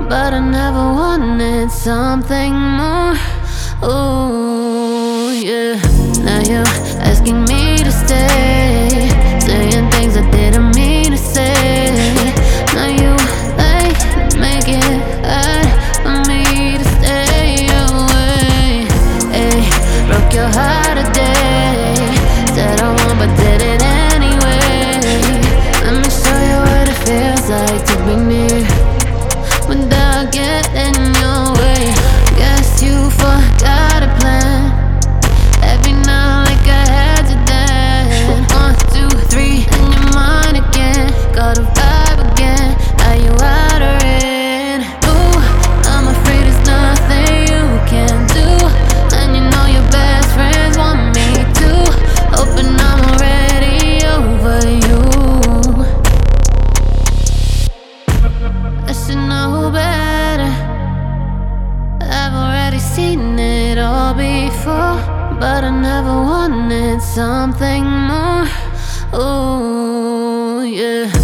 but I never wanted something more. Ooh, yeah. Now you're asking me to stay, saying things I didn't mean to say. Now you make it hard for me to stay away. Ay, broke your heart today, said I won't but did it anyway. Let me show you what it feels like to be near without getting in your way. Guess you forgot a plan. Every night like I had you then. 1, 2, 3 in your mind again. Got a vibe again. Now you out of it. Ooh, I'm afraid there's nothing you can do, and you know your best friends want me to. Hoping I'm already over you. I should know better. I've already seen it all before, but I never wanted something more. Ooh, yeah.